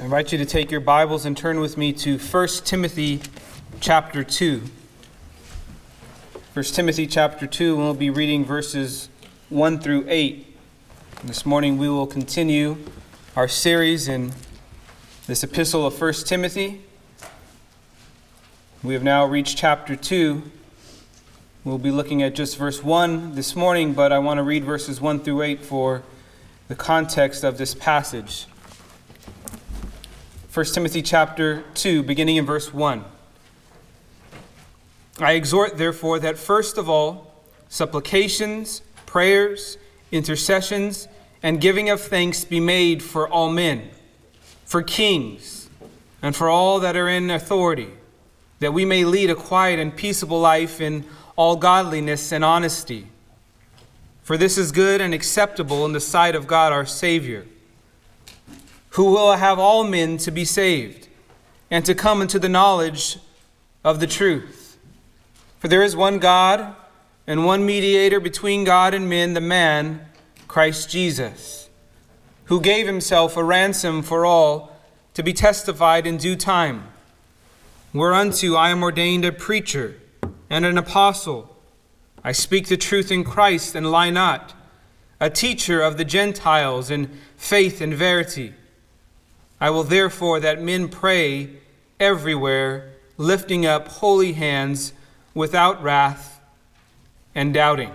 I invite you to take your Bibles and turn with me to 1 Timothy chapter 2. 1 Timothy chapter 2, and we'll be reading verses 1 through 8. This morning we will continue our series in this epistle of 1 Timothy. We have now reached chapter 2. We'll be looking at just verse 1 this morning, but I want to read verses 1 through 8 for the context of this passage. 1 Timothy chapter 2, beginning in verse 1. I exhort, therefore, that first of all, supplications, prayers, intercessions, and giving of thanks be made for all men, for kings, and for all that are in authority, that we may lead a quiet and peaceable life in all godliness and honesty. For this is good and acceptable in the sight of God our Savior, who will have all men to be saved and to come into the knowledge of the truth. For there is one God and one mediator between God and men, the man, Christ Jesus, who gave himself a ransom for all to be testified in due time. Whereunto I am ordained a preacher and an apostle. I speak the truth in Christ and lie not, a teacher of the Gentiles in faith and verity. I will therefore that men pray everywhere, lifting up holy hands without wrath and doubting.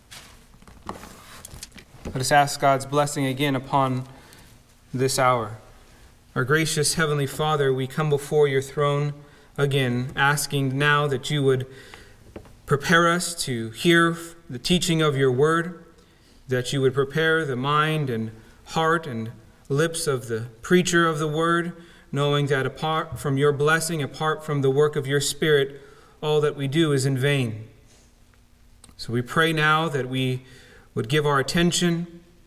Let us ask God's blessing again upon this hour. Our gracious Heavenly Father, we come before your throne again, asking now that you would prepare us to hear the teaching of your word, that you would prepare the mind and heart and lips of the preacher of the word, knowing that apart from your blessing, apart from the work of your Spirit, all that we do is in vain. So we pray now that we would give our attention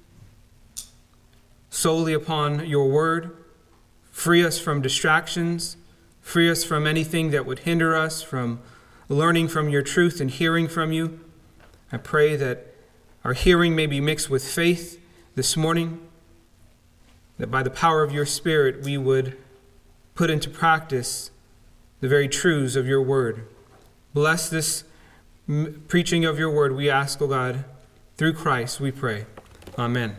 solely upon your word. Free us from distractions. Free us from anything that would hinder us from learning from your truth and hearing from you. I pray that our hearing may be mixed with faith this morning, that by the power of your Spirit we would put into practice the very truths of your word. Bless this preaching of your word, we ask, O God, through Christ we pray. Amen.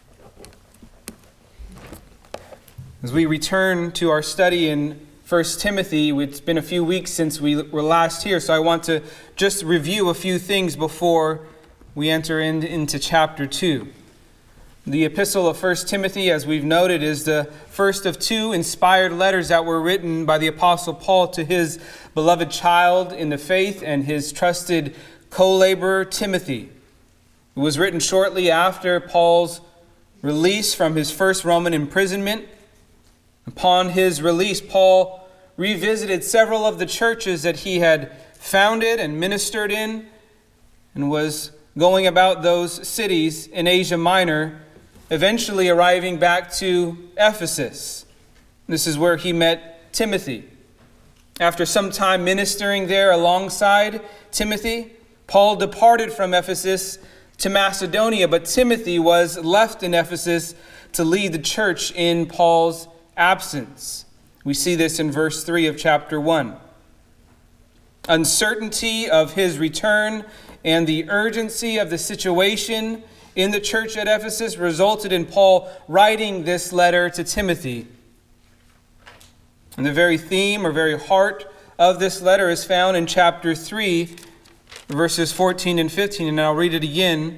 As we return to our study in 1 Timothy, it's been a few weeks since we were last here, so I want to just review a few things before we enter into chapter 2. The epistle of 1 Timothy, as we've noted, is the first of two inspired letters that were written by the Apostle Paul to his beloved child in the faith and his trusted co-laborer Timothy. It was written shortly after Paul's release from his first Roman imprisonment. Upon his release, Paul revisited several of the churches that he had founded and ministered in, and was going about those cities in Asia Minor, eventually arriving back to Ephesus. This is where he met Timothy. After some time ministering there alongside Timothy, Paul departed from Ephesus to Macedonia, but Timothy was left in Ephesus to lead the church in Paul's absence. We see this in verse 3 of chapter 1. Uncertainty of his return and the urgency of the situation in the church at Ephesus resulted in Paul writing this letter to Timothy. And the very theme or very heart of this letter is found in chapter 3, verses 14 and 15. And I'll read it again.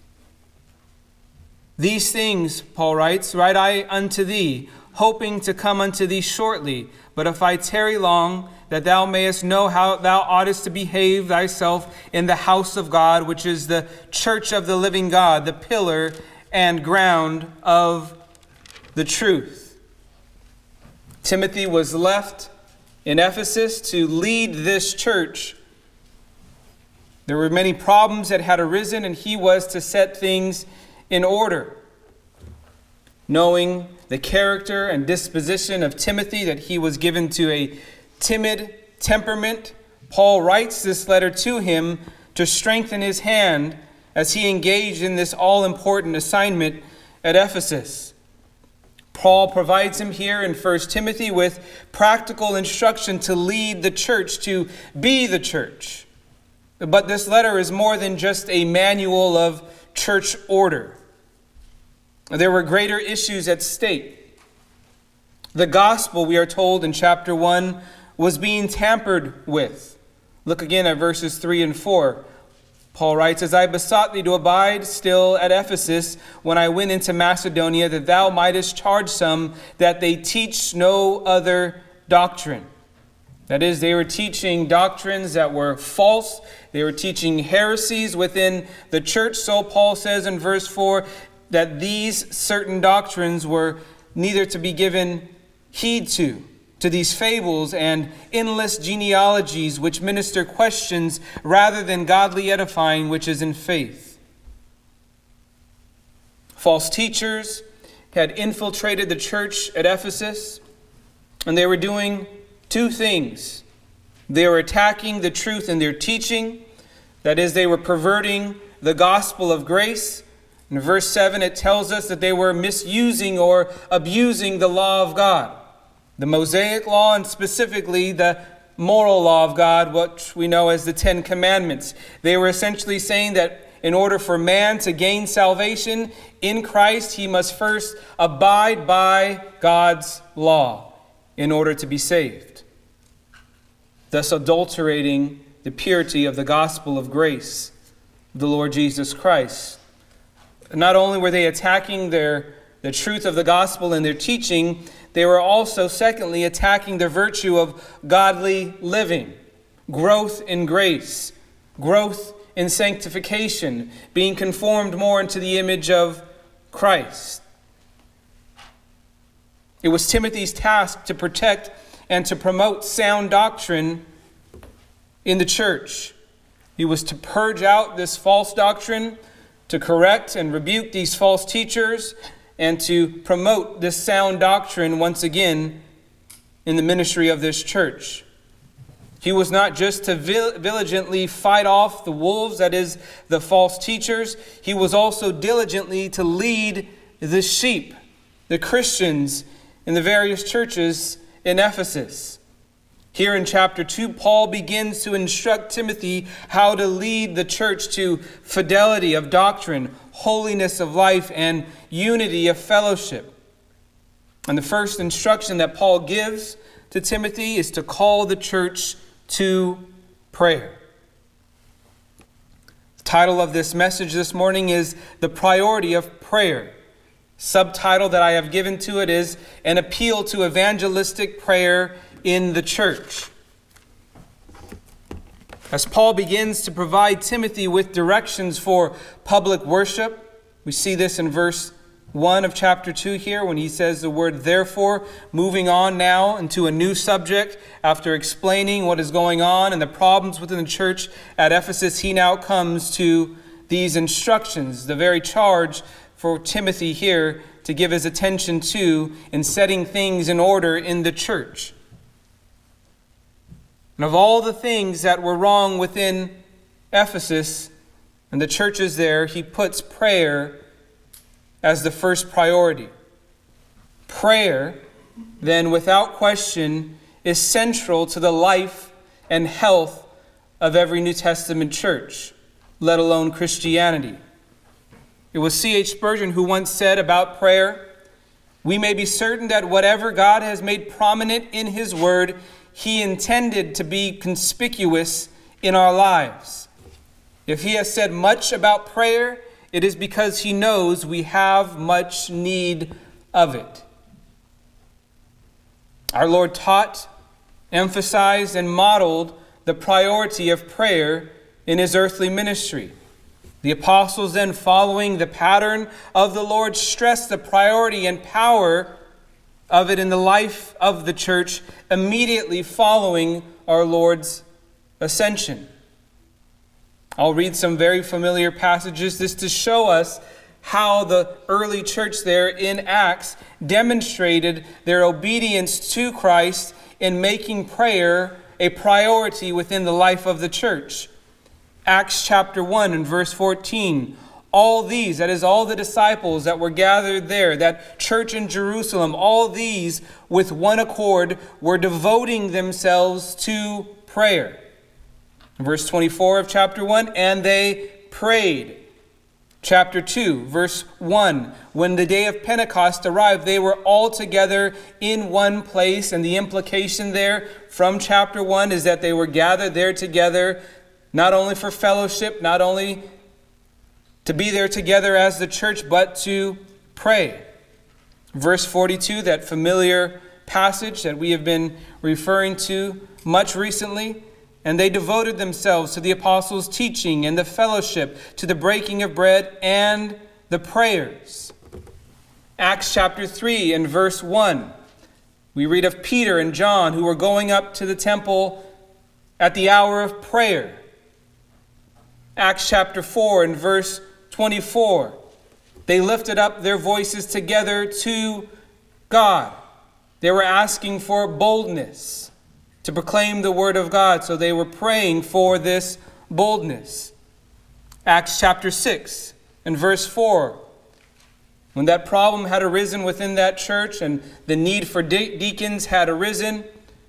These things, Paul writes, write I unto thee, hoping to come unto thee shortly. But if I tarry long, that thou mayest know how thou oughtest to behave thyself in the house of God, which is the church of the living God, the pillar and ground of the truth. Timothy was left in Ephesus to lead this church. There were many problems that had arisen, and he was to set things in order. Knowing the character and disposition of Timothy, that he was given to a timid temperament, Paul writes this letter to him to strengthen his hand as he engaged in this all-important assignment at Ephesus. Paul provides him here in 1 Timothy with practical instruction to lead the church, to be the church. But this letter is more than just a manual of church order. There were greater issues at stake. The gospel, we are told in chapter 1, was being tampered with. Look again at verses 3 and 4. Paul writes, "As I besought thee to abide still at Ephesus when I went into Macedonia, that thou mightest charge some that they teach no other doctrine." That is, they were teaching doctrines that were false. They were teaching heresies within the church. So Paul says in verse 4 that these certain doctrines were neither to be given heed to these fables and endless genealogies which minister questions rather than godly edifying which is in faith. False teachers had infiltrated the church at Ephesus, and they were doing two things. They were attacking the truth in their teaching. That is, they were perverting the gospel of grace. In verse 7, it tells us that they were misusing or abusing the law of God. The Mosaic law, and specifically the moral law of God, what we know as the Ten Commandments. They were essentially saying that in order for man to gain salvation in Christ, he must first abide by God's law in order to be saved, thus adulterating the purity of the gospel of grace, the Lord Jesus Christ. Not only were they attacking the truth of the gospel in their teaching, they were also, secondly, attacking the virtue of godly living, growth in grace, growth in sanctification, being conformed more into the image of Christ. It was Timothy's task to protect and to promote sound doctrine in the church. He was to purge out this false doctrine, to correct and rebuke these false teachers, and to promote this sound doctrine once again in the ministry of this church. He was not just to diligently fight off the wolves, that is, the false teachers. He was also diligently to lead the sheep, the Christians, in the various churches in Ephesus. Here in chapter 2, Paul begins to instruct Timothy how to lead the church to fidelity of doctrine, holiness of life, and unity of fellowship. And the first instruction that Paul gives to Timothy is to call the church to prayer. The title of this message this morning is The Priority of Prayer. Subtitle that I have given to it is An Appeal to Evangelistic Prayer in the Church. As Paul begins to provide Timothy with directions for public worship, we see this in verse 1 of chapter 2 here when he says the word therefore, moving on now into a new subject. After explaining what is going on and the problems within the church at Ephesus, he now comes to these instructions, the very charge for Timothy here to give his attention to in setting things in order in the church. And of all the things that were wrong within Ephesus and the churches there, he puts prayer as the first priority. Prayer, then, without question, is central to the life and health of every New Testament church, let alone Christianity. It was C.H. Spurgeon who once said about prayer, "We may be certain that whatever God has made prominent in His Word, He intended to be conspicuous in our lives. If He has said much about prayer, it is because He knows we have much need of it." Our Lord taught, emphasized, and modeled the priority of prayer in His earthly ministry. The apostles then, following the pattern of the Lord, stressed the priority and power of it in the life of the church immediately following our Lord's ascension. I'll read some very familiar passages just to show us how the early church there in Acts demonstrated their obedience to Christ in making prayer a priority within the life of the church. Acts chapter 1 and verse 14. All these, that is all the disciples that were gathered there, that church in Jerusalem, all these with one accord were devoting themselves to prayer. Verse 24 of chapter 1, and they prayed. Chapter 2, verse 1, when the day of Pentecost arrived, they were all together in one place. And the implication there from chapter 1 is that they were gathered there together, not only for fellowship, not only to be there together as the church, but to pray. Verse 42, that familiar passage that we have been referring to much recently. And they devoted themselves to the apostles' teaching and the fellowship, to the breaking of bread and the prayers. Acts chapter 3 and verse 1. We read of Peter and John who were going up to the temple at the hour of prayer. Acts chapter 4 and verse 24. They lifted up their voices together to God. They were asking for boldness to proclaim the word of God, so they were praying for this boldness. Acts chapter 6 and verse 4. When that problem had arisen within that church and the need for deacons had arisen,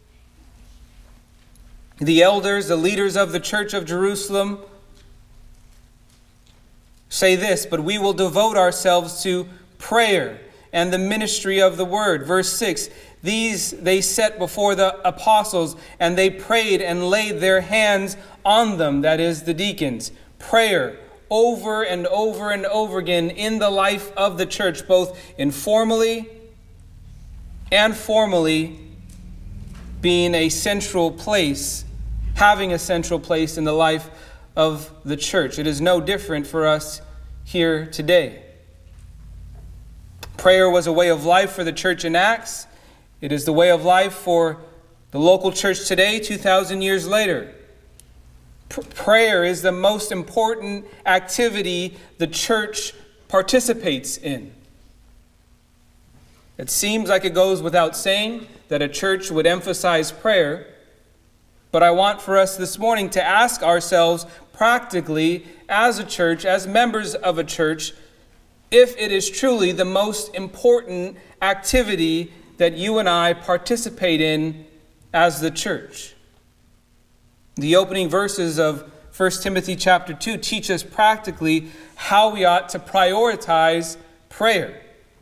the elders, the leaders of the church of Jerusalem say this, but we will devote ourselves to prayer and the ministry of the word. Verse 6, these they set before the apostles, and they prayed and laid their hands on them, that is, the deacons. Prayer over and over and over again in the life of the church, both informally and formally, being a central place, having a central place in the life of the church. It is no different for us here today. Prayer was a way of life for the church in Acts. It is the way of life for the local church today, 2,000 years later. Prayer is the most important activity the church participates in. It seems like it goes without saying that a church would emphasize prayer, but I want for us this morning to ask ourselves practically as a church, as members of a church, if it is truly the most important activity that you and I participate in as the church. The opening verses of 1 Timothy chapter 2 teach us practically how we ought to prioritize prayer.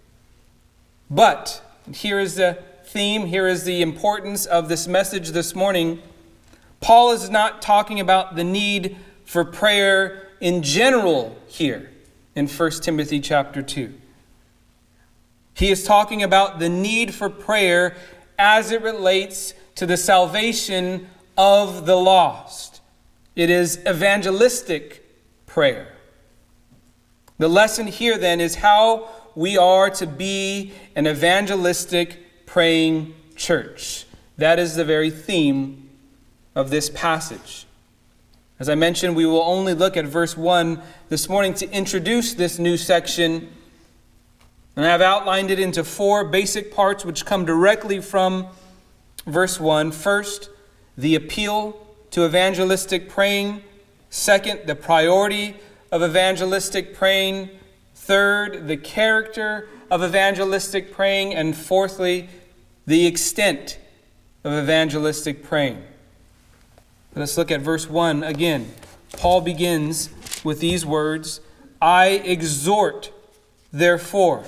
But here is the theme, here is the importance of this message this morning. Paul is not talking about the need for prayer in general here in 1 Timothy chapter 2. He is talking about the need for prayer as it relates to the salvation of the lost. It is evangelistic prayer. The lesson here then is how we are to be an evangelistic praying church. That is the very theme of this passage. As I mentioned, we will only look at verse 1 this morning to introduce this new section. And I have outlined it into 4 basic parts which come directly from verse 1. First, the appeal to evangelistic praying. Second, the priority of evangelistic praying. Third, the character of evangelistic praying. And fourthly, the extent of evangelistic praying. Let's look at verse 1 again. Paul begins with these words, I exhort, therefore.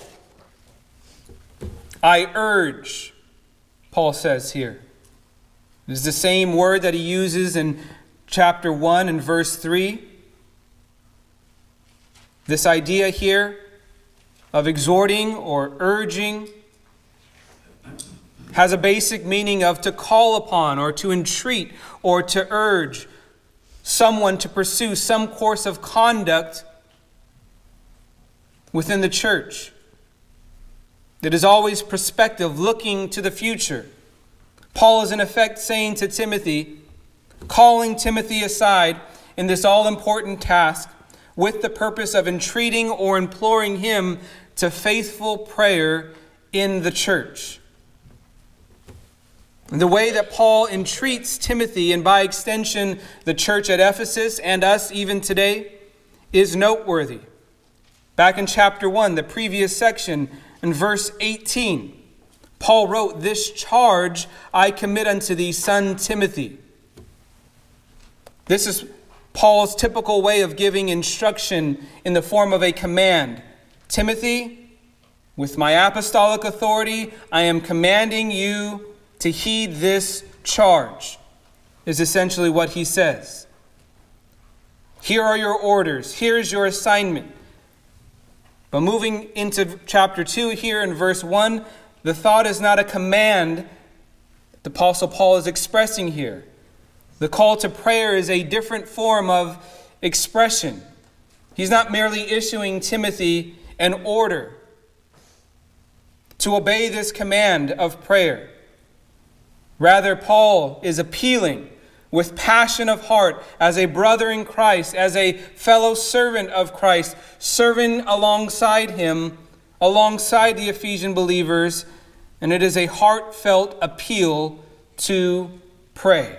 I urge, Paul says here. It is the same word that he uses in chapter 1 and verse 3. This idea here of exhorting or urging has a basic meaning of to call upon or to entreat or to urge someone to pursue some course of conduct within the church. It is always prospective, looking to the future. Paul is in effect saying to Timothy, calling Timothy aside in this all-important task with the purpose of entreating or imploring him to faithful prayer in the church. The way that Paul entreats Timothy, and by extension the church at Ephesus and us even today, is noteworthy. Back in chapter 1, the previous section, in verse 18, Paul wrote, "This charge I commit unto thee, son Timothy." This is Paul's typical way of giving instruction in the form of a command. Timothy, with my apostolic authority, I am commanding you to heed this charge, is essentially what he says. Here are your orders. Here's your assignment. But moving into chapter 2 here in verse 1, the thought is not a command the Apostle Paul is expressing here. The call to prayer is a different form of expression. He's not merely issuing Timothy an order to obey this command of prayer. Rather, Paul is appealing with passion of heart as a brother in Christ, as a fellow servant of Christ, serving alongside him, alongside the Ephesian believers, and it is a heartfelt appeal to pray.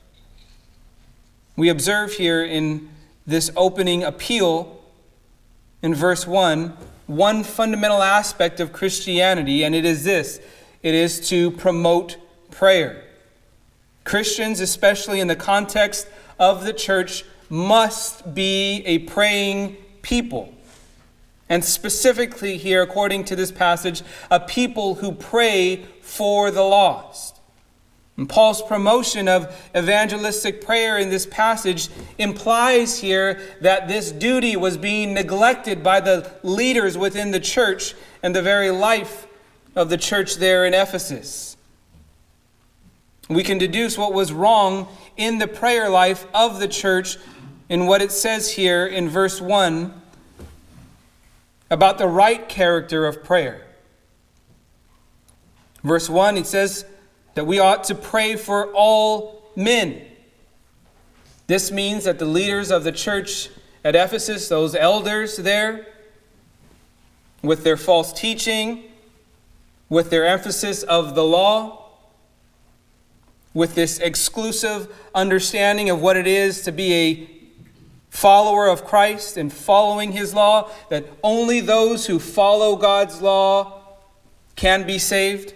We observe here in this opening appeal in verse 1, one fundamental aspect of Christianity, and it is this: it is to promote prayer. Christians, especially in the context of the church, must be a praying people. And specifically here, according to this passage, a people who pray for the lost. And Paul's promotion of evangelistic prayer in this passage implies here that this duty was being neglected by the leaders within the church and the very life of the church there in Ephesus. We can deduce what was wrong in the prayer life of the church in what it says here in verse 1 about the right character of prayer. Verse 1, it says that we ought to pray for all men. This means that the leaders of the church at Ephesus, those elders there, with their false teaching, with their emphasis of the law, with this exclusive understanding of what it is to be a follower of Christ and following his law, that only those who follow God's law can be saved,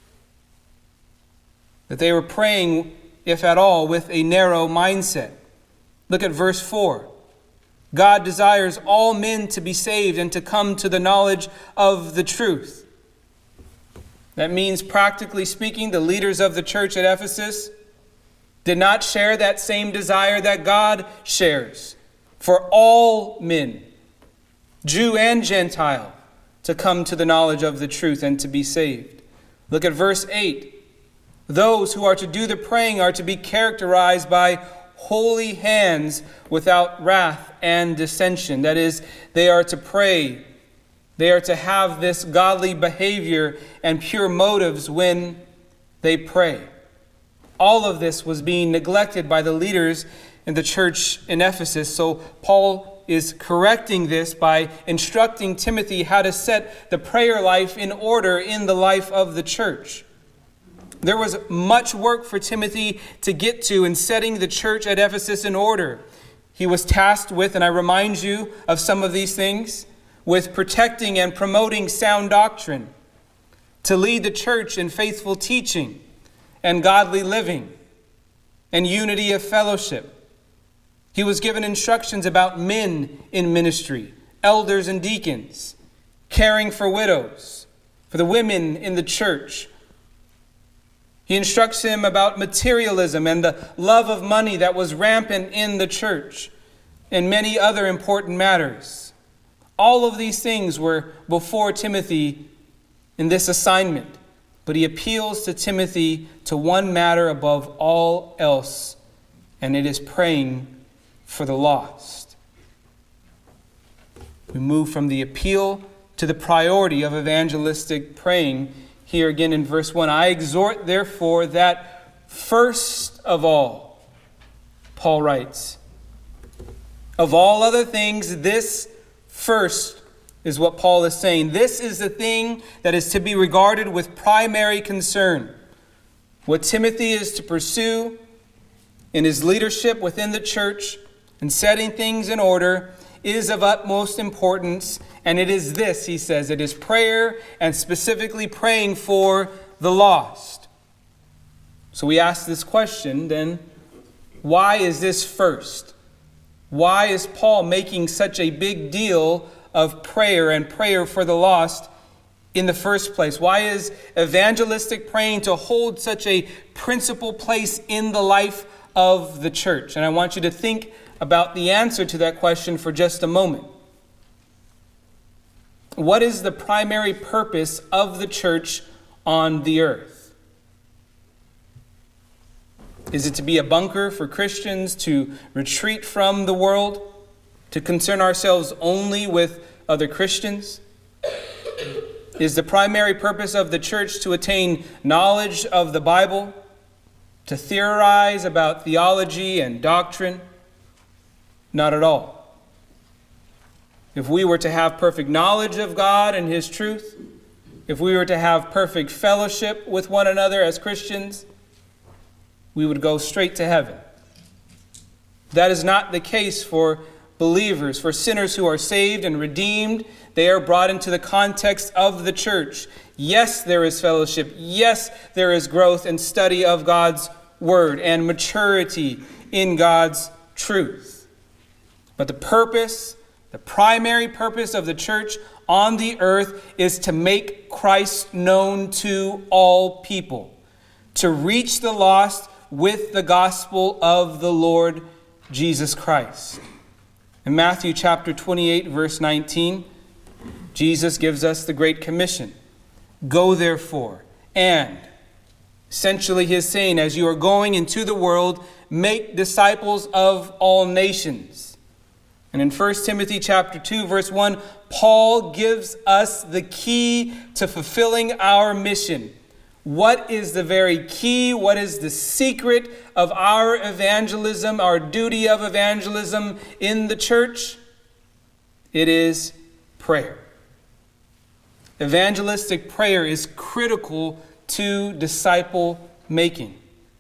that they were praying, if at all, with a narrow mindset. Look at verse 4. God desires all men to be saved and to come to the knowledge of the truth. That means, practically speaking, the leaders of the church at Ephesus did not share that same desire that God shares for all men, Jew and Gentile, to come to the knowledge of the truth and to be saved. Look at verse 8. Those who are to do the praying are to be characterized by holy hands without wrath and dissension. That is, they are to pray. They are to have this godly behavior and pure motives when they pray. All of this was being neglected by the leaders in the church in Ephesus. So Paul is correcting this by instructing Timothy how to set the prayer life in order in the life of the church. There was much work for Timothy to get to in setting the church at Ephesus in order. He was tasked with, and I remind you of some of these things, with protecting and promoting sound doctrine, to lead the church in faithful teaching and godly living and unity of fellowship. He was given instructions about men in ministry, elders and deacons, caring for widows, for the women in the church. He instructs him about materialism and the love of money that was rampant in the church, and many other important matters. All of these things were before Timothy in this assignment, but he appeals to Timothy to one matter above all else, and it is praying for the lost. We move from the appeal to the priority of evangelistic praying here again in verse 1. I exhort, therefore, that first of all, Paul writes, of all other things, this first is what Paul is saying. This is the thing that is to be regarded with primary concern. What Timothy is to pursue in his leadership within the church and setting things in order is of utmost importance, and it is this, he says, it is prayer, and specifically praying for the lost. So we ask this question then, why is this first? Why is Paul making such a big deal of prayer and prayer for the lost in the first place? Why is evangelistic praying to hold such a principal place in the life of the church? And I want you to think about the answer to that question for just a moment. What is the primary purpose of the church on the earth? Is it to be a bunker for Christians to retreat from the world, to concern ourselves only with other Christians? Is the primary purpose of the church to attain knowledge of the Bible, to theorize about theology and doctrine? Not at all. If we were to have perfect knowledge of God and His truth, if we were to have perfect fellowship with one another as Christians, we would go straight to heaven. That is not the case for believers, for sinners who are saved and redeemed. They are brought into the context of the church. Yes, there is fellowship. Yes, there is growth and study of God's word and maturity in God's truth. But the primary purpose of the church on the earth is to make Christ known to all people, to reach the lost with the gospel of the Lord Jesus Christ. In Matthew chapter 28, verse 19, Jesus gives us the Great Commission. Go therefore, and essentially he is saying, as you are going into the world, make disciples of all nations. And in 1 Timothy chapter 2, verse 1, Paul gives us the key to fulfilling our mission. What is the very key? What is the secret of our evangelism, our duty of evangelism in the church? It is prayer. Evangelistic prayer is critical to disciple making.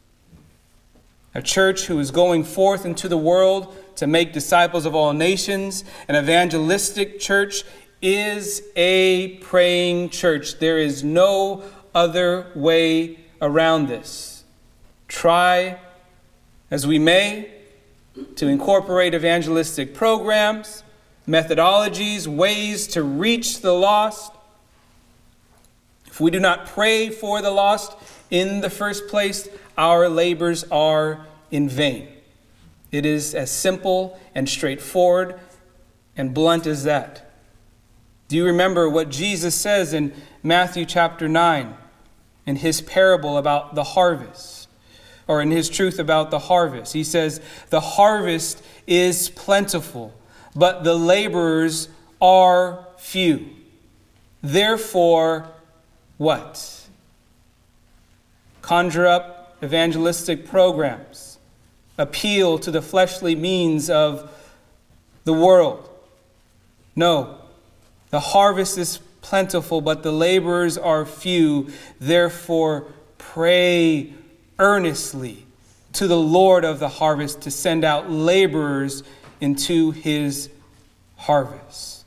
A church who is going forth into the world to make disciples of all nations, an evangelistic church, is a praying church. There is no other way around this. Try as we may to incorporate evangelistic programs, methodologies, ways to reach the lost. If we do not pray for the lost in the first place, our labors are in vain. It is as simple and straightforward and blunt as that. Do you remember what Jesus says in Matthew chapter 9 in his parable about the harvest, or in his truth about the harvest? He says, the harvest is plentiful, but the laborers are few. Therefore, what? Conjure up evangelistic programs. Appeal to the fleshly means of the world. No, the harvest is plentiful, but the laborers are few. Therefore, pray earnestly to the Lord of the harvest to send out laborers into his harvest.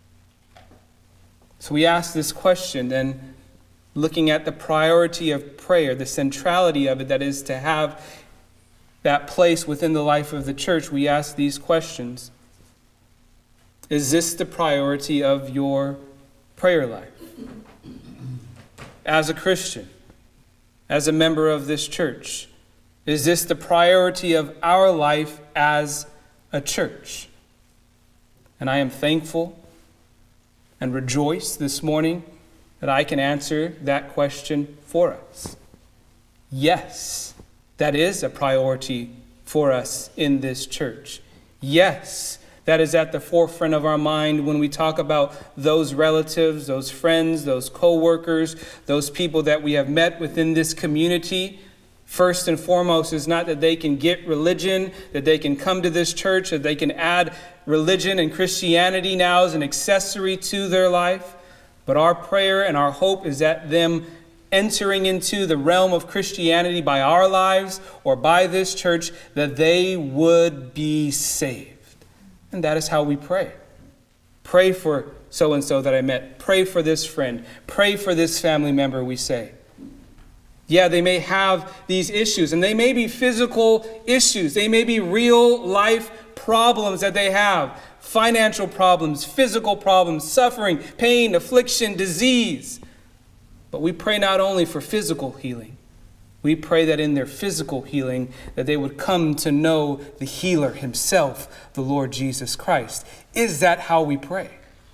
So we ask this question then, looking at the priority of prayer, the centrality of it, that is to have that place within the life of the church. We ask these questions. Is this the priority of your prayer life? As a Christian, as a member of this church, is this the priority of our life as a church? And I am thankful and rejoice this morning that I can answer that question for us. Yes, that is a priority for us in this church. Yes, that is at the forefront of our mind when we talk about those relatives, those friends, those co-workers, those people that we have met within this community. First and foremost is not that they can get religion, that they can come to this church, that they can add religion and Christianity now as an accessory to their life. But our prayer and our hope is that them entering into the realm of Christianity by our lives or by this church, that they would be saved. And that is how we pray. Pray for so-and-so that I met. Pray for this friend. Pray for this family member, we say. Yeah, they may have these issues, and they may be physical issues. They may be real life problems that they have. Financial problems, physical problems, suffering, pain, affliction, disease. But we pray not only for physical healing. We pray that in their physical healing, that they would come to know the healer himself, the Lord Jesus Christ. Is that how we pray?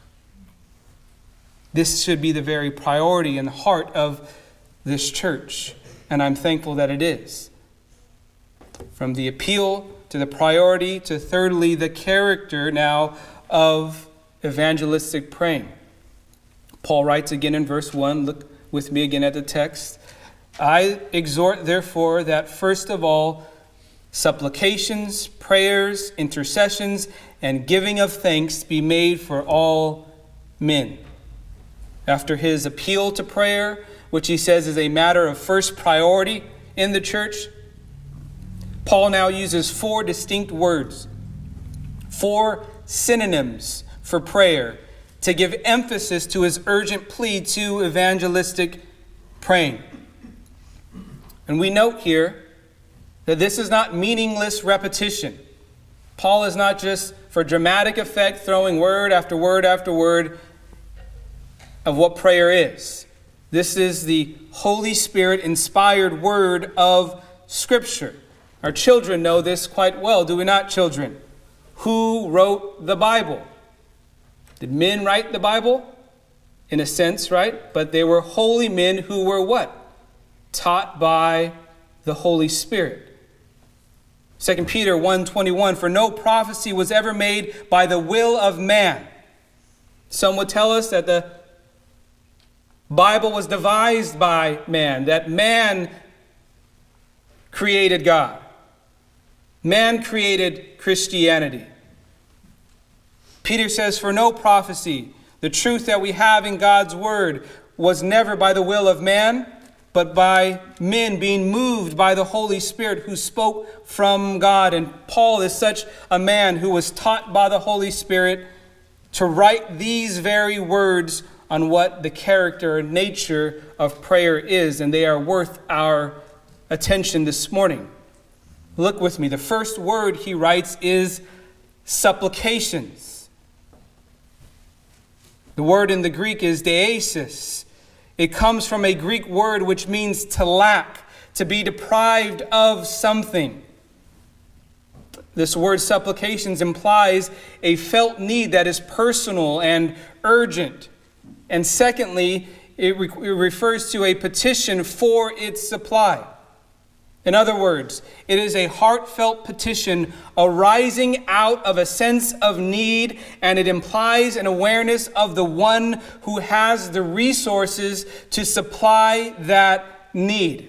This should be the very priority and heart of this church, and I'm thankful that it is. From the appeal to the priority to thirdly, the character now of evangelistic praying. Paul writes again in verse 1, look with me again at the text. I exhort, therefore, that first of all, supplications, prayers, intercessions, and giving of thanks be made for all men. After his appeal to prayer, which he says is a matter of first priority in the church, Paul now uses 4 distinct words, 4 synonyms for prayer to give emphasis to his urgent plea to evangelistic praying. And we note here that this is not meaningless repetition. Paul is not just for dramatic effect throwing word after word after word of what prayer is. This is the Holy Spirit inspired word of Scripture. Our children know this quite well, do we not, children? Who wrote the Bible? Did men write the Bible? In a sense, right? But they were holy men who were what? Taught by the Holy Spirit. 2 Peter 1:21, for no prophecy was ever made by the will of man. Some would tell us that the Bible was devised by man, that man created God. Man created Christianity. Peter says, for no prophecy, the truth that we have in God's word was never by the will of man, but by men being moved by the Holy Spirit who spoke from God. And Paul is such a man who was taught by the Holy Spirit to write these very words on what the character and nature of prayer is, and they are worth our attention this morning. Look with me. The first word he writes is supplications. The word in the Greek is deesis. It comes from a Greek word which means to lack, to be deprived of something. This word supplications implies a felt need that is personal and urgent. And secondly, it refers to a petition for its supply. In other words, it is a heartfelt petition arising out of a sense of need, and it implies an awareness of the one who has the resources to supply that need.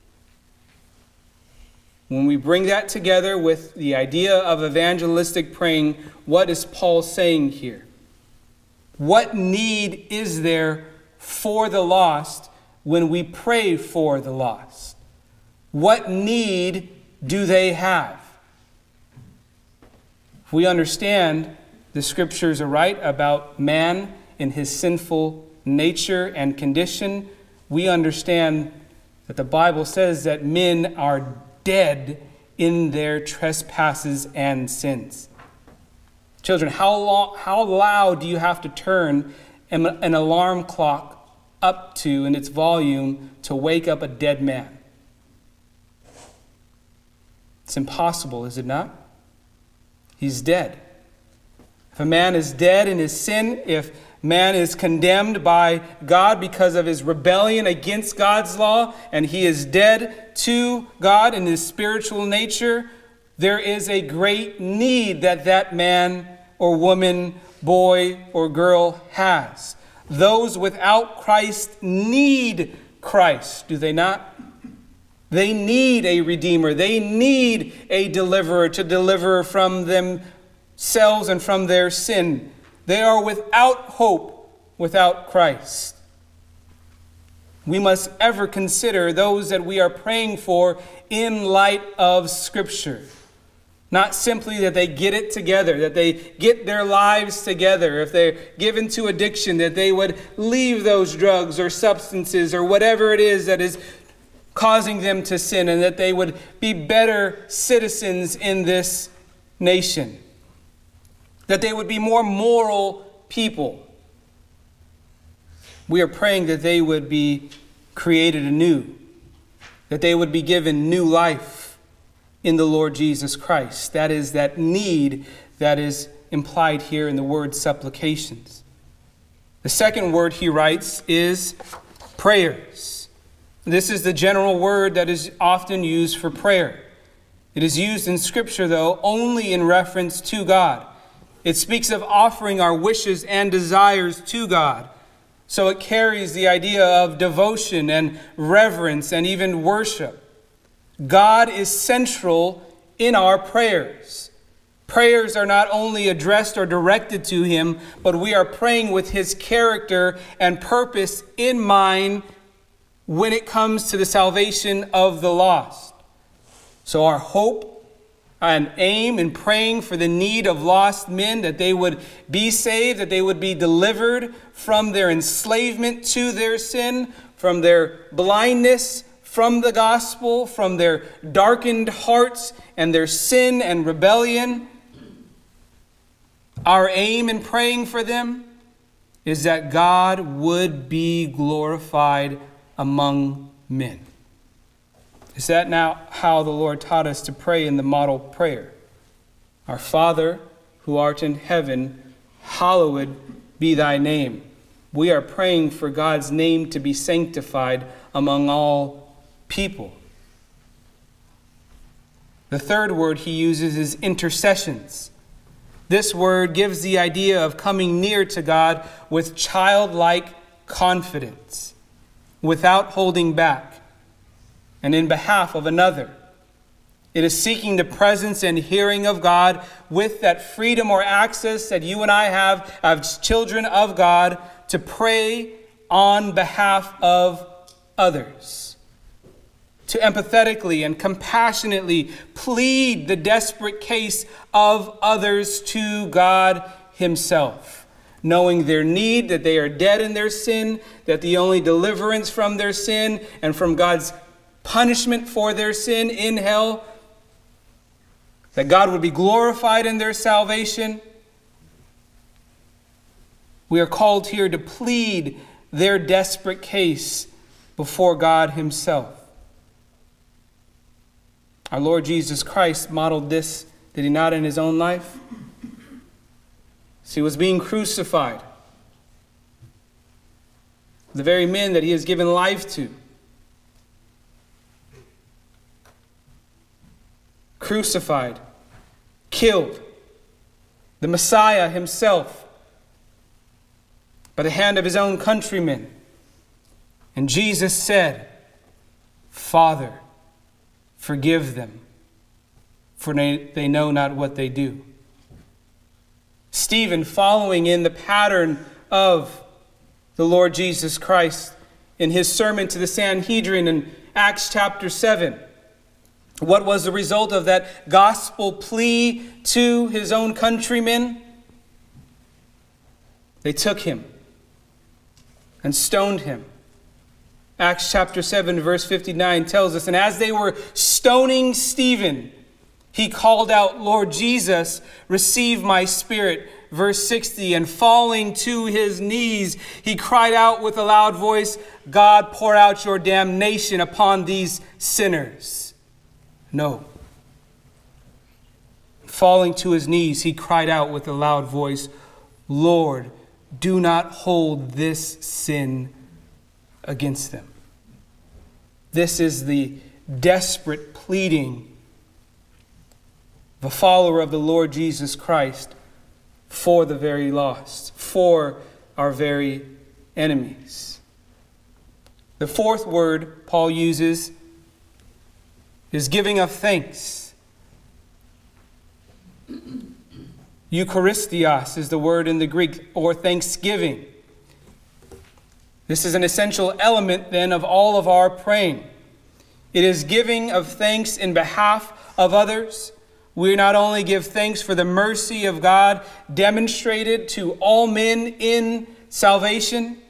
When we bring that together with the idea of evangelistic praying, what is Paul saying here? What need is there for the lost when we pray for the lost? What need do they have? If we understand the scriptures are right about man in his sinful nature and condition, we understand that the Bible says that men are dead in their trespasses and sins. Children, how loud do you have to turn an alarm clock up to in its volume to wake up a dead man? It's impossible, is it not? He's dead. If a man is dead in his sin, if man is condemned by God because of his rebellion against God's law, and he is dead to God in his spiritual nature, there is a great need that that man or woman, boy or girl has. Those without Christ need Christ, do they not? They need a Redeemer. They need a deliverer to deliver from themselves and from their sin. They are without hope without Christ. We must ever consider those that we are praying for in light of Scripture. Not simply that they get it together, that they get their lives together. If they're given to addiction, that they would leave those drugs or substances or whatever it is that is causing them to sin, and that they would be better citizens in this nation. That they would be more moral people. We are praying that they would be created anew, that they would be given new life in the Lord Jesus Christ. That is that need that is implied here in the word supplications. The second word he writes is prayers. This is the general word that is often used for prayer. It is used in Scripture, though, only in reference to God. It speaks of offering our wishes and desires to God. So it carries the idea of devotion and reverence and even worship. God is central in our prayers. Prayers are not only addressed or directed to Him, but we are praying with His character and purpose in mind when it comes to the salvation of the lost. So our hope and aim in praying for the need of lost men, that they would be saved, that they would be delivered from their enslavement to their sin, from their blindness, from the gospel, from their darkened hearts and their sin and rebellion. Our aim in praying for them is that God would be glorified among men. Is that now how the Lord taught us to pray in the model prayer? Our Father, who art in heaven, hallowed be thy name. We are praying for God's name to be sanctified among all people. The third word he uses is intercessions. This word gives the idea of coming near to God with childlike confidence, without holding back, and in behalf of another. It is seeking the presence and hearing of God with that freedom or access that you and I have as children of God to pray on behalf of others. To empathetically and compassionately plead the desperate case of others to God Himself, knowing their need, that they are dead in their sin, that the only deliverance from their sin and from God's punishment for their sin in hell, that God would be glorified in their salvation. We are called here to plead their desperate case before God Himself. Our Lord Jesus Christ modeled this, did He not, in His own life? As He was being crucified, the very men that He has given life to, crucified, killed, the Messiah Himself by the hand of His own countrymen. And Jesus said, Father, forgive them, for they know not what they do. Stephen, following in the pattern of the Lord Jesus Christ in his sermon to the Sanhedrin in Acts chapter 7, what was the result of that gospel plea to his own countrymen? They took him and stoned him. Acts chapter 7 verse 59 tells us, and as they were stoning Stephen, he called out, Lord Jesus, receive my spirit. Verse 60, and falling to his knees, he cried out with a loud voice, God, pour out your damnation upon these sinners. No. Falling to his knees, he cried out with a loud voice, Lord, do not hold this sin against them. This is the desperate pleading of a follower of the Lord Jesus Christ for the very lost, for our very enemies. The fourth word Paul uses is giving of thanks. Eucharistios is the word in the Greek, or thanksgiving. This is an essential element then of all of our praying. It is giving of thanks in behalf of others, We not only give thanks for the mercy of God demonstrated to all men in salvation,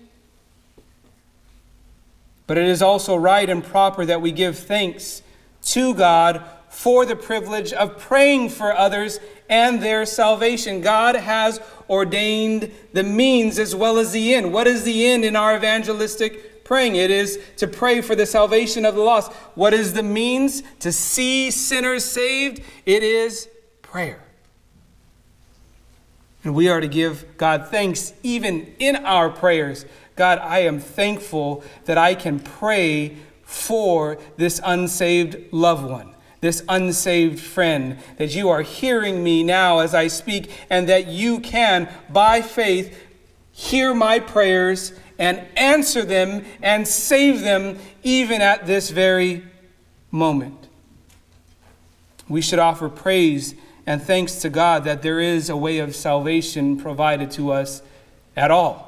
but it is also right and proper that we give thanks to God for the privilege of praying for others and their salvation. God has ordained the means as well as the end. What is the end in our evangelistic praying? It is to pray for the salvation of the lost. What is the means to see sinners saved? It is prayer. And we are to give God thanks even in our prayers. God, I am thankful that I can pray for this unsaved loved one, this unsaved friend, that you are hearing me now as I speak, and that you can, by faith, hear my prayers and answer them and save them even at this very moment. We should offer praise and thanks to God that there is a way of salvation provided to us at all,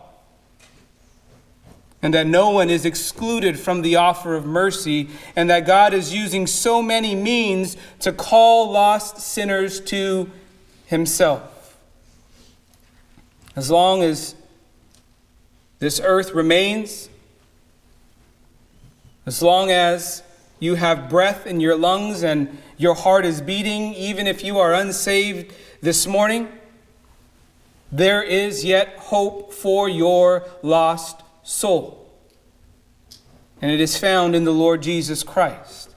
and that no one is excluded from the offer of mercy, and that God is using so many means to call lost sinners to himself. As long as this earth remains, as long as you have breath in your lungs and your heart is beating, even if you are unsaved this morning, there is yet hope for your lost soul. And it is found in the Lord Jesus Christ.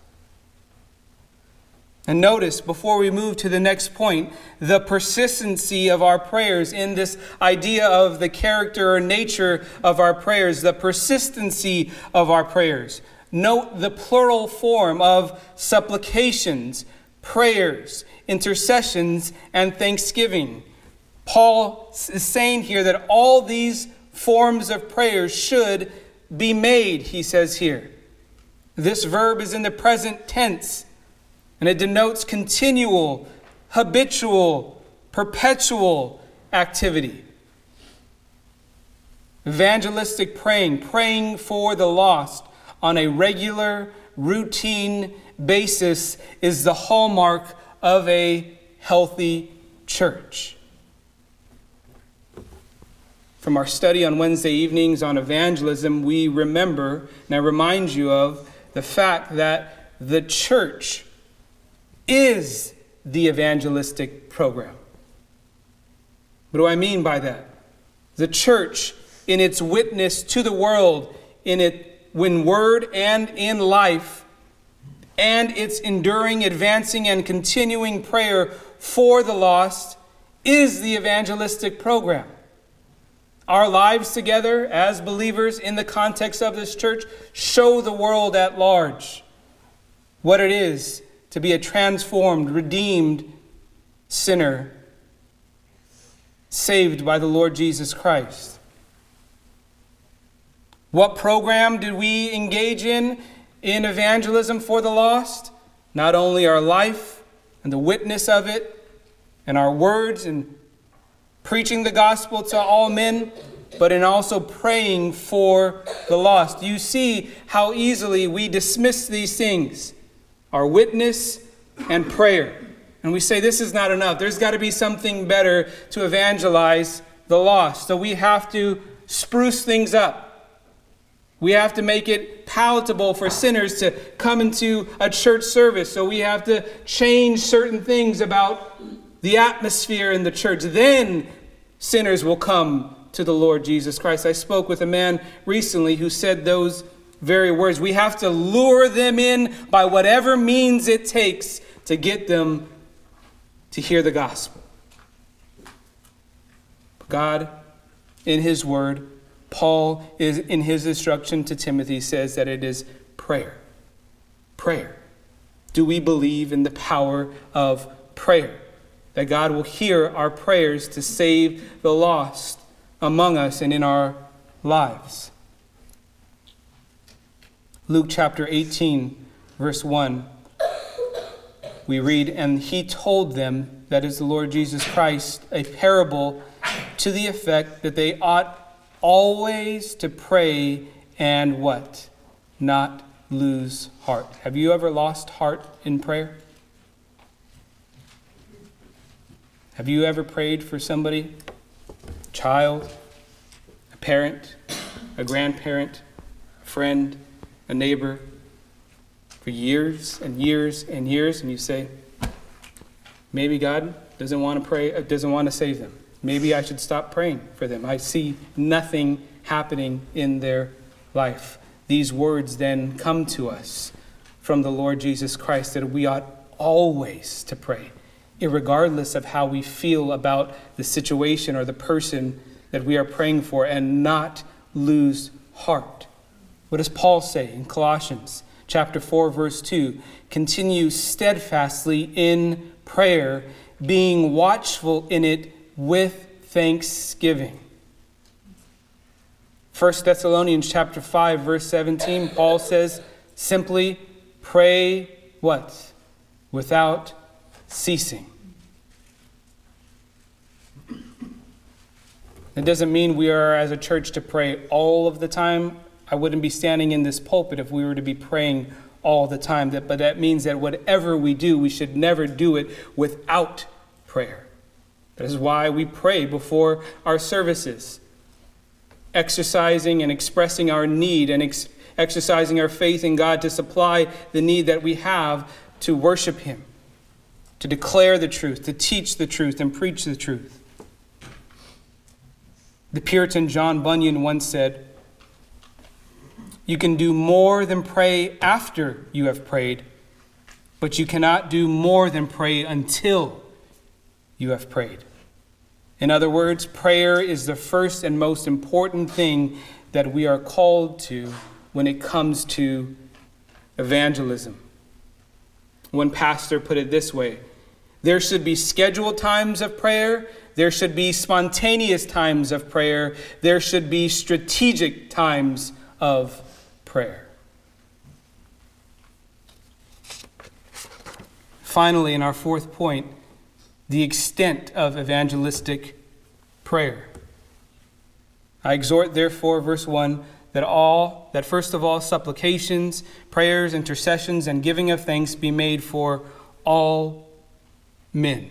And notice, before we move to the next point, the persistency of our prayers in this idea of the character or nature of our prayers, the persistency of our prayers. Note the plural form of supplications, prayers, intercessions, and thanksgiving. Paul is saying here that all these forms of prayers should be made, he says here. This verb is in the present tense, and it denotes continual, habitual, perpetual activity. Evangelistic praying, praying for the lost on a regular, routine basis is the hallmark of a healthy church. From our study on Wednesday evenings on evangelism, we remember, and I remind you of, the fact that the church is the evangelistic program. What do I mean by that? The church, in its witness to the world, in word and in life, and its enduring, advancing, and continuing prayer for the lost, is the evangelistic program. Our lives together as believers in the context of this church show the world at large what it is to be a transformed, redeemed sinner saved by the Lord Jesus Christ. What program did we engage in evangelism for the lost? Not only our life and the witness of it and our words and preaching the gospel to all men, but in also praying for the lost. You see how easily we dismiss these things, our witness and prayer. And we say this is not enough. There's got to be something better to evangelize the lost. So we have to spruce things up. We have to make it palatable for sinners to come into a church service. So we have to change certain things about the atmosphere in the church. Then sinners will come to the Lord Jesus Christ. I spoke with a man recently who said those very words. We have to lure them in by whatever means it takes to get them to hear the gospel. God, in his word, Paul is in his instruction to Timothy says that it is prayer. Prayer. Do we believe in the power of prayer? That God will hear our prayers to save the lost among us and in our lives. Luke chapter 18, verse 1. We read, and he told them, that is the Lord Jesus Christ, a parable to the effect that they ought always to pray and what? Not lose heart. Have you ever lost heart in prayer? Have you ever prayed for somebody? A child, a parent, a grandparent, a friend, a neighbor, for years and years and years, and you say, maybe God doesn't want to pray, doesn't want to save them. Maybe I should stop praying for them. I see nothing happening in their life. These words then come to us from the Lord Jesus Christ that we ought always to pray, irregardless of how we feel about the situation or the person that we are praying for, and not lose heart. What does Paul say in Colossians chapter 4, verse 2? Continue steadfastly in prayer, being watchful in it with thanksgiving. 1 Thessalonians chapter 5, verse 17, Paul says, simply pray what? Without ceasing. It doesn't mean we are as a church to pray all of the time. I wouldn't be standing in this pulpit if we were to be praying all the time. But that means that whatever we do, we should never do it without prayer. That is why we pray before our services, exercising and expressing our need and exercising our faith in God to supply the need that we have to worship Him, to declare the truth, to teach the truth, and preach the truth. The Puritan John Bunyan once said, "You can do more than pray after you have prayed, but you cannot do more than pray until you have prayed." In other words, prayer is the first and most important thing that we are called to when it comes to evangelism. One pastor put it this way: there should be scheduled times of prayer, there should be spontaneous times of prayer, there should be strategic times of prayer. Finally, in our fourth point, the extent of evangelistic prayer. I exhort, therefore, verse 1, that first of all supplications, prayers, intercessions, and giving of thanks be made for all men.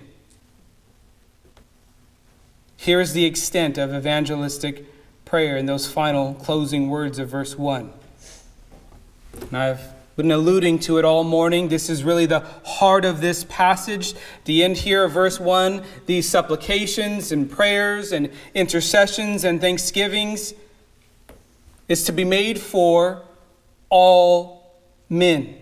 Here is the extent of evangelistic prayer in those final closing words of verse 1. And I've been alluding to it all morning. This is really the heart of this passage. The end here of verse 1, these supplications and prayers and intercessions and thanksgivings is to be made for all men.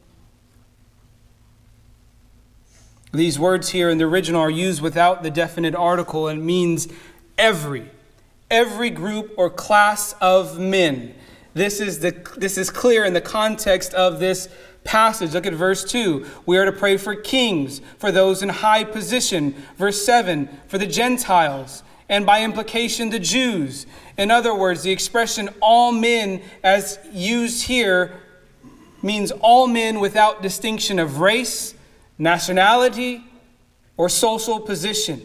These words here in the original are used without the definite article and means every group or class of men. This is clear in the context of this passage. Look at verse 2. We are to pray for kings, for those in high position. Verse 7, for the Gentiles, and by implication the Jews. In other words, the expression all men as used here means all men without distinction of race, nationality, or social position.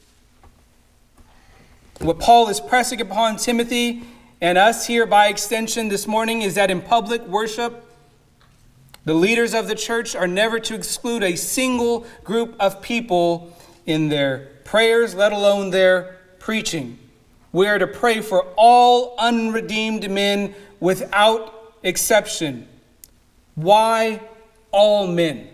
What Paul is pressing upon Timothy and us here by extension this morning is that in public worship, the leaders of the church are never to exclude a single group of people in their prayers, let alone their preaching. We are to pray for all unredeemed men without exception. Why all men?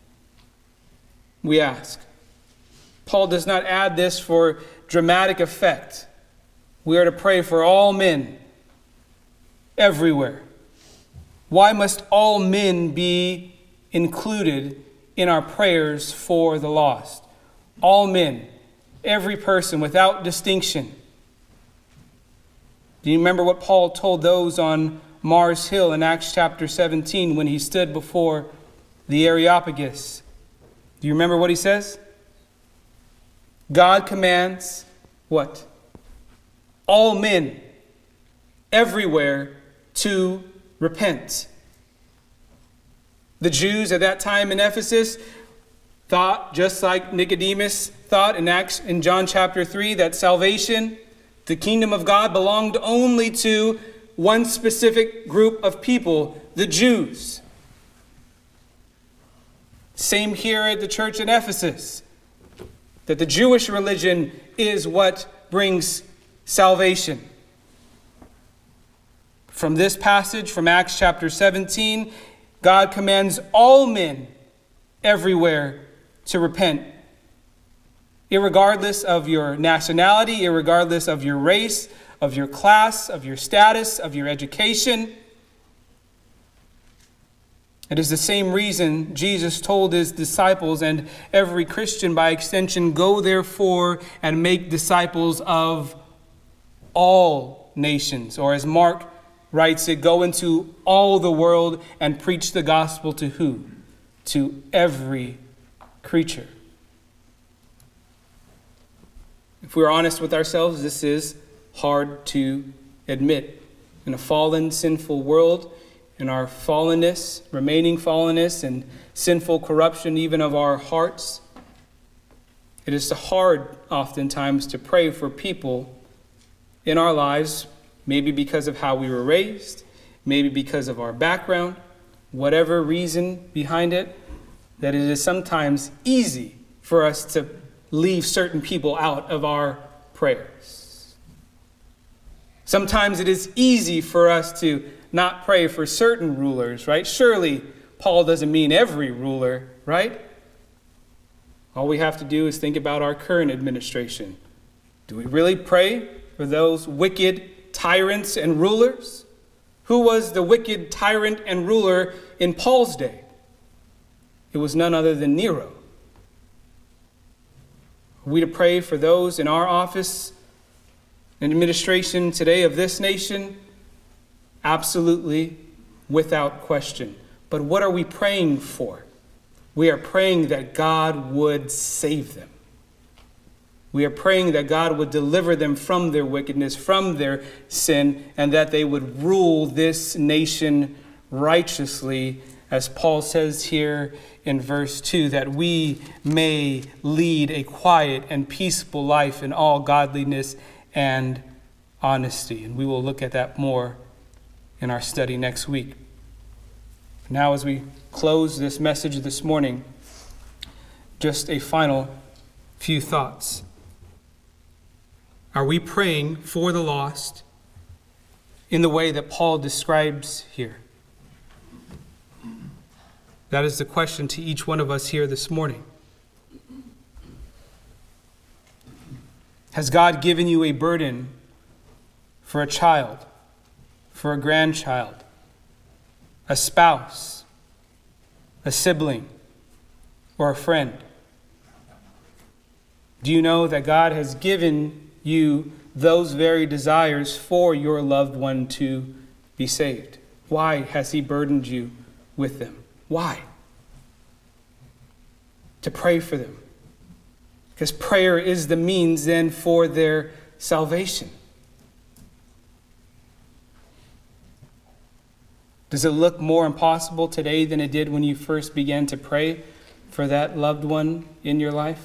We ask. Paul does not add this for dramatic effect. We are to pray for all men everywhere. Why must all men be included in our prayers for the lost? All men, every person without distinction. Do you remember what Paul told those on Mars Hill in Acts chapter 17 when he stood before the Areopagus? Do you remember what he says? God commands what? All men everywhere to repent. The Jews at that time in Ephesus thought, just like Nicodemus thought in John chapter 3, that salvation, the kingdom of God, belonged only to one specific group of people, the Jews. Same here at the church in Ephesus. that the Jewish religion is what brings salvation. From this passage, from Acts chapter 17, God commands all men everywhere to repent, irregardless of your nationality, irregardless of your race, of your class, of your status, of your education. It is the same reason Jesus told his disciples and every Christian by extension, go therefore and make disciples of all nations. Or as Mark writes it, go into all the world and preach the gospel to who? To every creature. If we're honest with ourselves, this is hard to admit. In a fallen, sinful world, in our fallenness, remaining fallenness, and sinful corruption even of our hearts, it is hard oftentimes to pray for people in our lives, maybe because of how we were raised, maybe because of our background, whatever reason behind it, that it is sometimes easy for us to leave certain people out of our prayers. Sometimes it is easy for us to not pray for certain rulers, right? Surely Paul doesn't mean every ruler, right? All we have to do is think about our current administration. Do we really pray for those wicked tyrants and rulers? Who was the wicked tyrant and ruler in Paul's day? It was none other than Nero. Are we to pray for those in our office and administration today of this nation? Absolutely, without question. But what are we praying for? We are praying that God would save them. We are praying that God would deliver them from their wickedness, from their sin, and that they would rule this nation righteously, as Paul says here in verse 2, that we may lead a quiet and peaceful life in all godliness and honesty. And we will look at that more in our study next week. Now, as we close this message this morning, just a final few thoughts. Are we praying for the lost in the way that Paul describes here? That is the question to each one of us here this morning. Has God given you a burden for a child, for a grandchild, a spouse, a sibling, or a friend? Do you know that God has given you those very desires for your loved one to be saved? Why has he burdened you with them? Why? To pray for them. Because prayer is the means then for their salvation. Does it look more impossible today than it did when you first began to pray for that loved one in your life?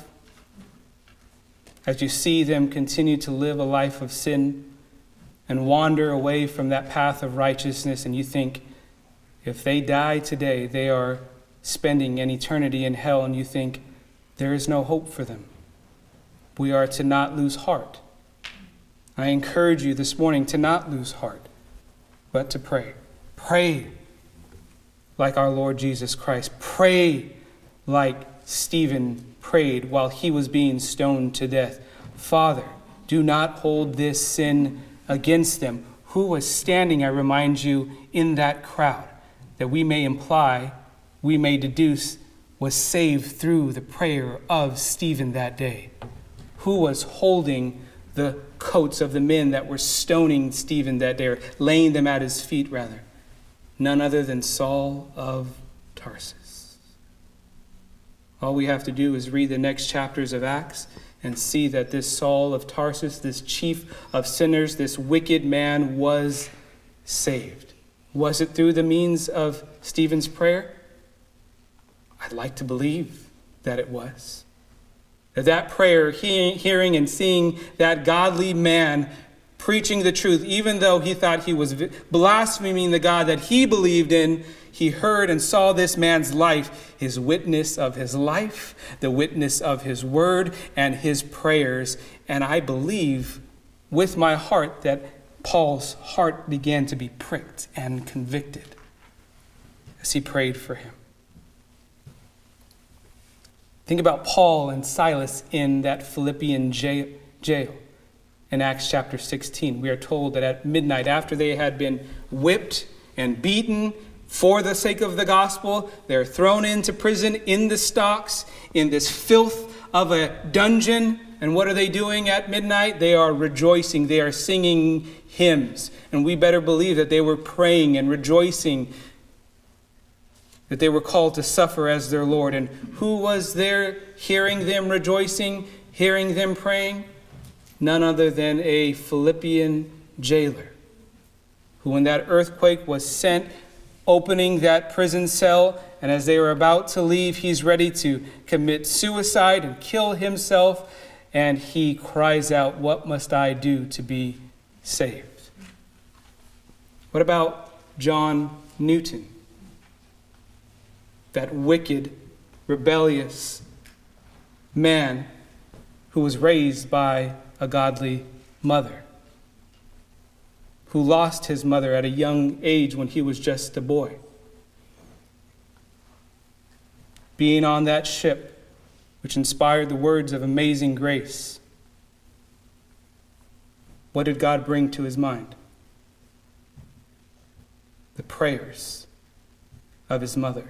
As you see them continue to live a life of sin and wander away from that path of righteousness, and you think, if they die today, they are spending an eternity in hell, and you think, there is no hope for them. We are to not lose heart. I encourage you this morning to not lose heart, but to pray. Pray like our Lord Jesus Christ. Pray like Stephen prayed while he was being stoned to death. Father, do not hold this sin against them. Who was standing, I remind you, in that crowd, that we may imply, we may deduce, was saved through the prayer of Stephen that day? Who was holding the coats of the men that were stoning Stephen that day, or laying them at his feet, rather? None other than Saul of Tarsus. All we have to do is read the next chapters of Acts and see that this Saul of Tarsus, this chief of sinners, this wicked man was saved. Was it through the means of Stephen's prayer? I'd like to believe that it was. That prayer, hearing and seeing that godly man preaching the truth, even though he thought he was blaspheming the God that he believed in. He heard and saw this man's life, his witness of his life, the witness of his word, and his prayers. And I believe with my heart that Paul's heart began to be pricked and convicted as he prayed for him. Think about Paul and Silas in that Philippian jail. In Acts chapter 16, we are told that at midnight, after they had been whipped and beaten for the sake of the gospel, they're thrown into prison in the stocks, in this filth of a dungeon. And what are they doing at midnight? They are rejoicing. They are singing hymns. And we better believe that they were praying and rejoicing, that they were called to suffer as their Lord. And who was there hearing them rejoicing, hearing them praying? None other than a Philippian jailer, who when that earthquake was sent, opening that prison cell, and as they were about to leave, he's ready to commit suicide and kill himself, and he cries out, "What must I do to be saved?" What about John Newton? That wicked, rebellious man who was raised by a godly mother, who lost his mother at a young age when he was just a boy. Being on that ship, which inspired the words of Amazing Grace, what did God bring to his mind? The prayers of his mother.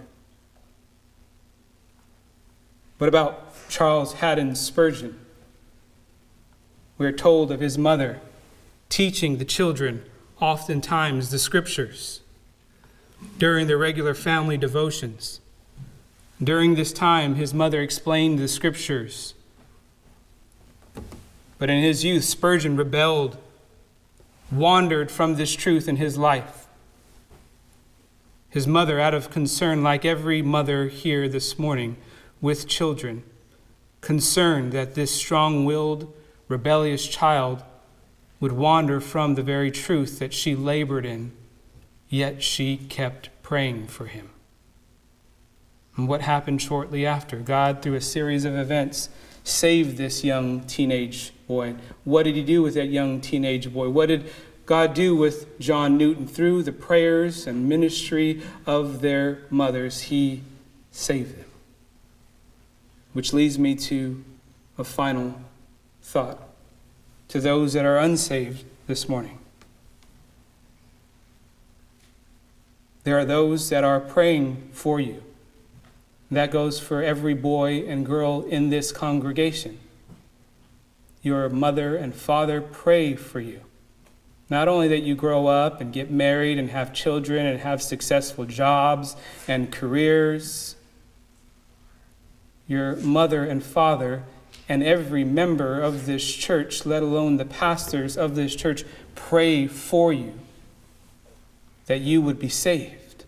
What about Charles Haddon Spurgeon? We are told of his mother teaching the children oftentimes the scriptures during their regular family devotions. During this time, his mother explained the scriptures. But in his youth, Spurgeon rebelled, wandered from this truth in his life. His mother, out of concern, like every mother here this morning with children, concerned that this strong-willed, rebellious child would wander from the very truth that she labored in, yet she kept praying for him. And what happened shortly after? God, through a series of events, saved this young teenage boy. What did he do with that young teenage boy? What did God do with John Newton? Through the prayers and ministry of their mothers, he saved them. Which leads me to a final thought to those that are unsaved this morning. There are those that are praying for you. That goes for every boy and girl in this congregation. Your mother and father pray for you. Not only that you grow up and get married and have children and have successful jobs and careers. Your mother and father and every member of this church, let alone the pastors of this church, pray for you that you would be saved.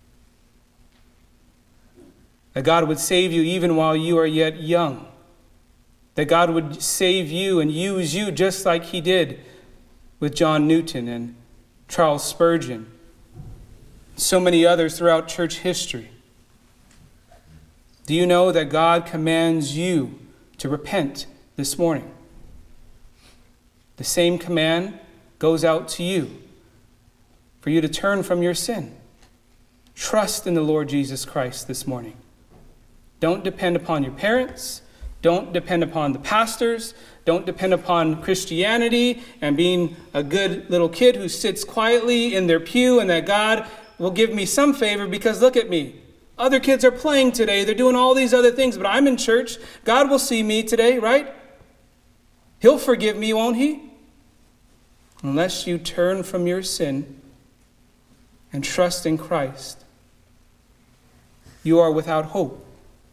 That God would save you even while you are yet young. That God would save you and use you just like he did with John Newton and Charles Spurgeon, so many others throughout church history. Do you know that God commands you to repent this morning? The same command goes out to you for you to turn from your sin. Trust in the Lord Jesus Christ this morning. Don't depend upon your parents. Don't depend upon the pastors. Don't depend upon Christianity and being a good little kid who sits quietly in their pew and that God will give me some favor because look at me. Other kids are playing today. They're doing all these other things, but I'm in church. God will see me today, right? He'll forgive me, won't he? Unless you turn from your sin and trust in Christ, you are without hope.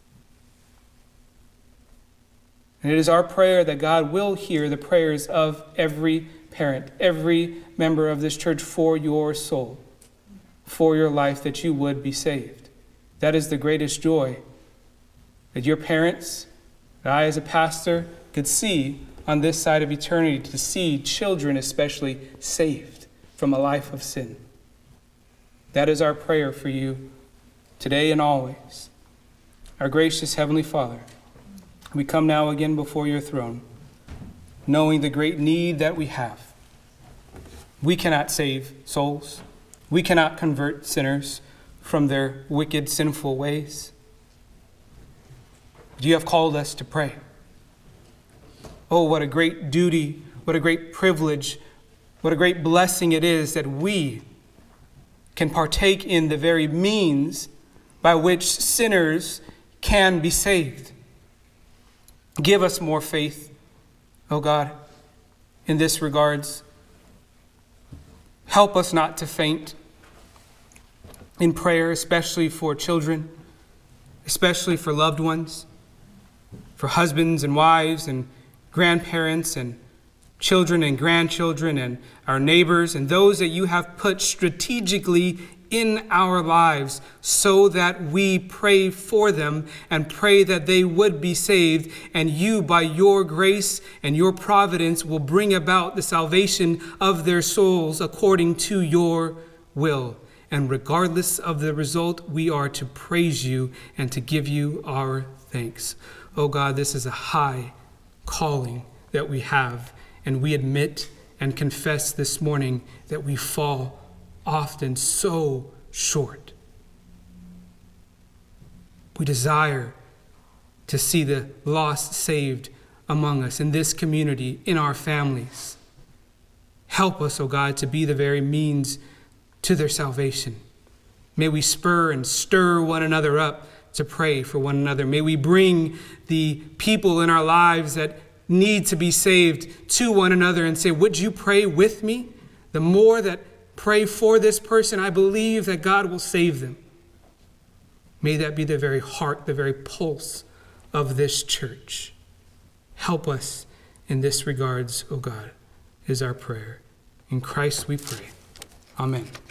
And it is our prayer that God will hear the prayers of every parent, every member of this church for your soul, for your life, that you would be saved. That is the greatest joy, that your parents, that I as a pastor, could see on this side of eternity, to see children especially saved from a life of sin. That is our prayer for you today and always. Our gracious Heavenly Father, we come now again before your throne, knowing the great need that we have. We cannot save souls. We cannot convert sinners from their wicked, sinful ways. But you have called us to pray. Oh, what a great duty, what a great privilege, what a great blessing it is that we can partake in the very means by which sinners can be saved. Give us more faith, oh God, in this regards. Help us not to faint in prayer, especially for children, especially for loved ones, for husbands and wives and grandparents and children and grandchildren and our neighbors and those that you have put strategically in our lives so that we pray for them and pray that they would be saved, and you, by your grace and your providence, will bring about the salvation of their souls according to your will. And regardless of the result, we are to praise you and to give you our thanks. Oh God, this is a high calling that we have, and we admit and confess this morning that we fall often so short. We desire to see the lost saved among us, in this community, in our families. Help us, O God, to be the very means to their salvation. May we spur and stir one another up to pray for one another. May we bring the people in our lives that need to be saved to one another and say, would you pray with me? The more that pray for this person, I believe that God will save them. May that be the very heart, the very pulse of this church. Help us in this regards, O God, is our prayer. In Christ we pray. Amen.